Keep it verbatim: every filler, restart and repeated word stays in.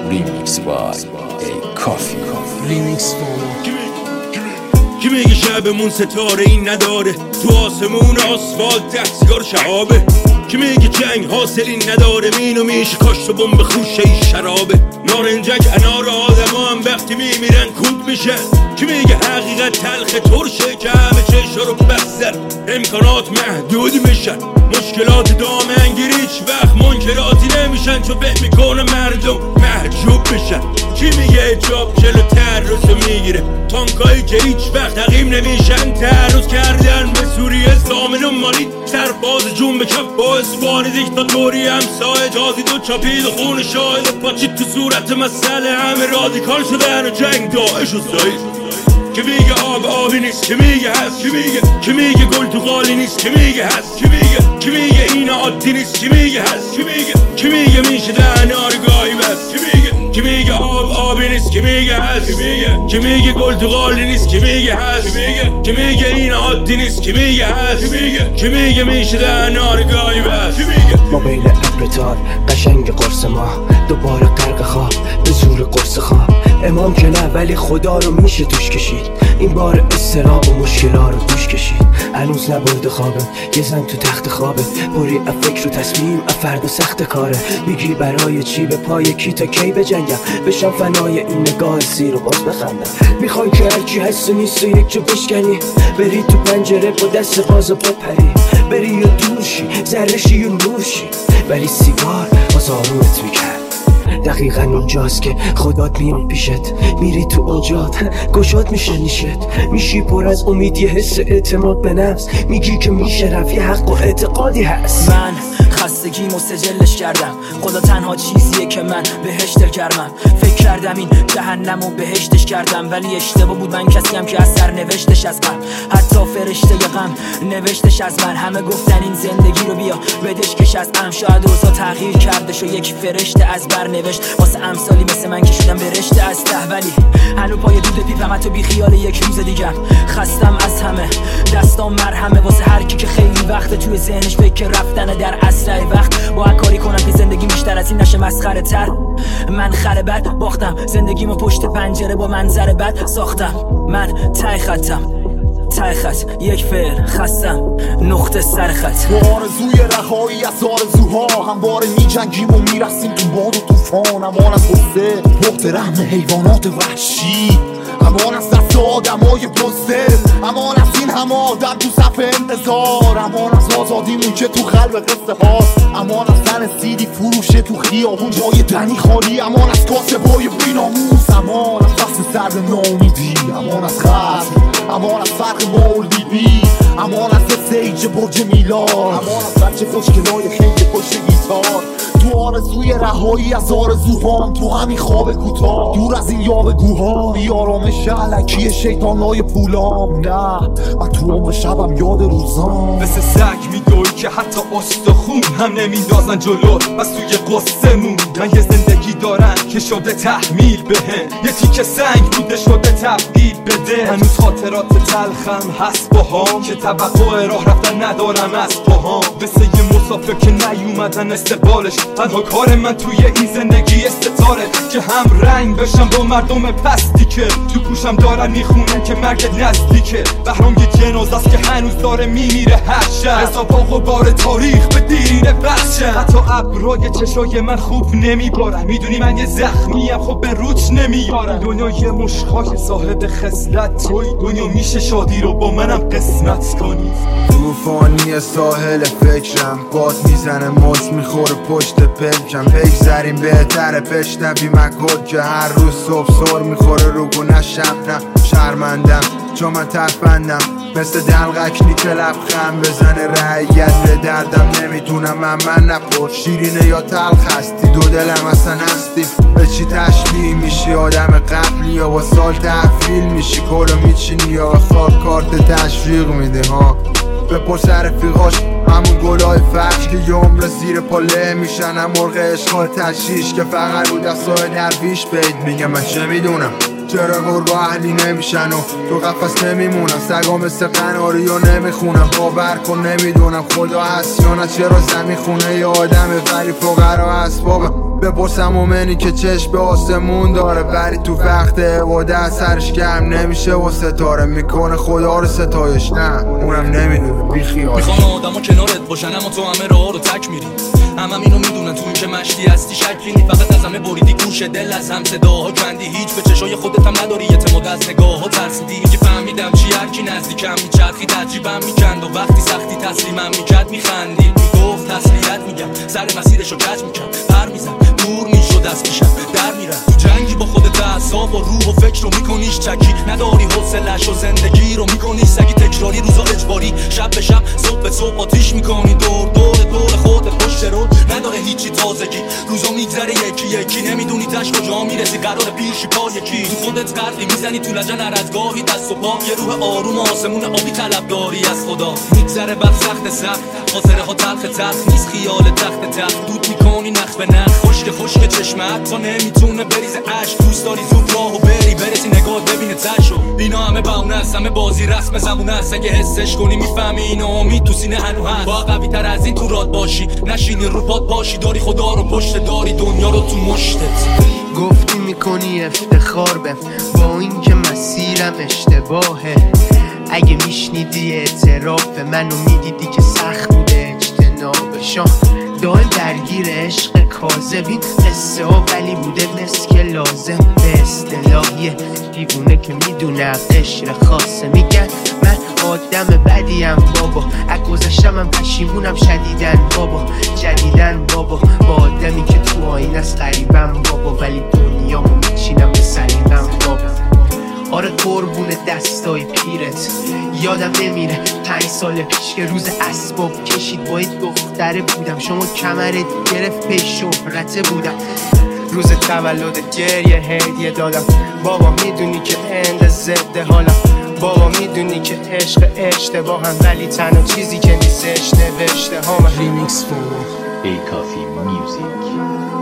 ریمیکس بای ای کافی ریمیکس فاما. کی میگه شبمون ستاره این نداره، تو آسمون آسفالت ده سیگار شهابه. کی میگه جنگ حاصلی نداره، مینو میشه کاشت و بمب خوشه ای شرابه. نارنجک انار آدم هم وقتی میمیرن کود میشه. کی میگه حقیقت تلخ ترشه که همه چشا رو بستن، امکانات محدود میشن، مشکلات دامنگیری هیچ وقت منکراتی نمیشن، چون فکر میکنه مردم محجوب بشن. کی میگه اجاب جلو ترسو میگیره، تانکایی که هیچ وقت حقیم نمیشن تعرض کردن به سوریه زامن و مالی، سرباز جون به کف با اسوان دیکتاتوری همسایه جازی دو چاپید و خون شاهد و پاچید تو صورت مسئله همه رادیکال شدن و جنگ داعش و زایید. کی میگه آب آبی نیست، کی میگه هست، کی میگه کی میگه گل تو قالی نیست، کی میگه هست، کی میگه کی میگه این عادی نیست، کی میگه هست، کی میگه کی میگه میشه دهنار گاهی بس، کی میگه کی میگه آب آبی نیست، کی میگه هست، کی میگه کی میگه گل تو قالی نیست، کی میگه هست، کی میگه کی میگه این عادی نیست، کی میگه هست، کی میگه کی میگه میشه دهنار گاهی بس، کی میگه ما بین ابرتار قشنگ قرص ما دوباره غرق خواب به زور قرص خواب. امام که نه ولی خدا رو میشه توش کشید، این بار استراب و مشکلات رو دوش کشید. هنوز نبرده خوابم یه زن تو تخت خوابه، پری افکر و تصمیم افرد و سخت کاره. میگی برای چی به پای کی تا کی بجنگم، بشم فنای این نگاه سیر و باز بخندم. میخوای که هرچی هست و نیست و یک جو بشکنی، بری تو پنجره با دست باز و بپری، بری یا دورشی زرشی یا نورشی، ولی سیگار باز آرومت میکرد. دقیقا اونجاست که خدات میاد پیشت، میری تو اوجات گشاد میشه نیشت، میشی پر از امید یه حس اعتماد به نفس، میگی که میشه رفت یه حق و اعتقادی هست. من خستگیمو سجلش کردم، خدا تنها چیزیه که من بهش دل کردم. فکر کردم این جهنمو بهشتش کردم، ولی اشتباه بود، من کسیم که از سر نوشتش از غم، حتی فرشته غم نوشتش از من. همه گفتن این زندگی رو بیا بدش کش از ام، شاید اوضاع تغییر کردش و یک فرشته از بر نوشت واسه امثالی مثل من که شدم به رشته از ته، ولی هنو پای دود پیپم حتی بی خیال یک روز دیگم. خستم از همه دستام مرهمه واسه هر کی که خیلی وقت توی ذهنش فکر رفتن در اسرع وقت. با کاری کنم که زندگی بیشتر از این نشه مسخره تر. من خر بد باختم، زندگیمو پشت پنجره با منظر بد ساختم. من ته خطم ته خط یک فعل خستم نقطه سر خط. با آرزوی رهایی از آرزوها همواره میجنگیم و میرسیم تو باد و طوفان. امان از غصه محترم حیوانات وحشی، امان از دست آدمای بزدل، امان از این همه آدم تو صف انتظار، امان از آزادیمون که تو قلب قصه هاست، امان از زن سیدی فروشه تو خیابون جای دنی خالی، امان از کاسبای بیناموس، امان از دست سرد ناامیدی، امان از خصم، امان از فرق مولدیبی، امان از سیج برج میلاد، امان از بچه خوشگلای خیلی پشت گیتار. تو آرزوی رهایی از آرزوهام، تو همین خواب کوتاه دور از این یاوه‌گوها، بی آرامش الکی شیطانای پولام. نه من تو عمر شبم یاد روزام، مثل سگ میدوی که حتی استخون هم نمیندازن جلو، بس توی قصه موندن. یه زندگی دارن که شده تحمیل بهم، یه تیکه سنگ بوده شده تبدیل بده. هنوز خاطرات تلخم هست باهام که توقع راه رفتن ندارم از پاهام، مثل یه مسافر که نیومدن استقبالش. تنها کار من توی این زندگی استتاره که هم رنگ بشم با مردم پستی که تو گوشم دارن میخونن که مرگت نزدیکه. بهرام یه جنازه است که هنوز داره میمیره هر شب، حساب و غبار تاریخ به دیرینه بخشه. حتی ابروی چشای من خوب نمیبارن، میدونی من یه زخمیم خب به روچ نمیارم. دنیا یه مشخای صاحب خصلت توی، دنیا میشه شادی رو با منم قسمت کنی. توفانی ساحل فکرم باد میزنه موج میخوره پشت پلکم، بگذریم بهتره بشنویم اکل که هر روز صبح سر میخوره رو گونه شبنم. شرمندم چون من ترفندم مثل دلغکنی که لبخند بزنه رعیت به دردم. نمیتونم من من نپر شیرینه یا تلخ هستی، دو دلم اصلا هستی. به چی تشبیه میشی آدم قبلی یا با سال تحویل میشی، کلو میچینی یا خواب کارت تشویق میده ها. بپرس رفیقاش همون گلای فرش که یه عمر زیر پاله میشن، هم مرغ اشغال تشیش که فقط رو دستای درویش بید. میگم من چه میدونم چرا گرگا اهلی نمیشن و تو قفص نمیمونن، سگا مثل قناری و نمیخونم. باور کن نمیدونم خدا هست یا نه، چرا زمین خونه ی آدمه ولی فقرا اسبابه. بپرسم مومنی که چشم به آسمون داره ولی تو وقت عبادت سرش گرم نمیشه و ستاره میکنه خدا رو ستایش، نه اونم نمیدونه بی خیال. میخوام آدما کنارت باشن اما تو همه راه رو تک میری، همه هم اینو میدونن تو این که مشتی هستی شکلی نی، فقط از همه بریدی گوش دل از هم صداها کندی، هیچ به چشای خودت هم نداری اعتماد از نگاه ها ترسیدی، میگی فهمیدم چی هر کی نزدیکم میچرخی تجیبم میکند و وقتی سختی تسلیمم میکرد میخندید، میگفت تسلیت میگم سر مسیرشو کج میکرد پر میزن دور میشد از پیشم در میرم، تو جنگی با خودت اعصاب و روح و فکر رو میکنیش چکی، نداری حوصله‌اش و زندگی رو میکنی سگی تکراری روزا اجباری، شب به شب صبح به صبح آتیش میکنی دور دور دور خودت پشت رو نداره هیچی تازگی، روزا میگذره یکی یکی نمیدونی تش کجا میرسی قرار پیرشی پا یکی، تو خودت قلبی میزنی تو لجن هر از گاهی دست و پا، یه روح آروم آسمون آبی طلب داری از خدا، میگذره وقت سخت سخت خاطره ها تلخ تلخ نیست خیال تخت تخت، دود میکنی نخ به نخ خشک خشک چشمت تا نمیتونه بریز عشق، دوست داری زود راهو بری برسی نگاه ببینه تشو، اینا همه بهونه است همه بازی رسم زمونه است، اگه حسش کنی میفهمی اینو امید تو سینه هنو هست، با قوی تر از این تو راد باشی نشینی رو پات پاشی، داری خدا رو پشت داری دنیا رو تو مشتت، گفتی میکنی افتخار بهم با این که مسیرم اشتباهه، اگه میشنیدی اعتراف منو میدیدی که سخت بوده اجتنابشان، دائم درگیر عشق کاذبین قصه ها ولی بوده مثل که لازم، به اصطلاحیه دیوونه که میدونه قشر خاصه، میگن من آدم بدیم بابا، از گذشتم هم پشیمونم شدیدن بابا، جدیدن بابا با آدمی که تو آین است غریبم بابا، ولی دنیامو میچینم به سلیمم بابا، آره قربون دستای پیرت یادم نمیره پنج سال پیش که روز اسباب کشید با یک دختره بودم، شما کمرت گرفت پی شهرته بودم، روز تولدت گریه هدیه دادم، بابا میدونی که اند ضد حالم، بابا میدونی که عشق اشتباه هم ولی تنها چیزی که نیستش نوشته هامه. Remix for A Coffee Music.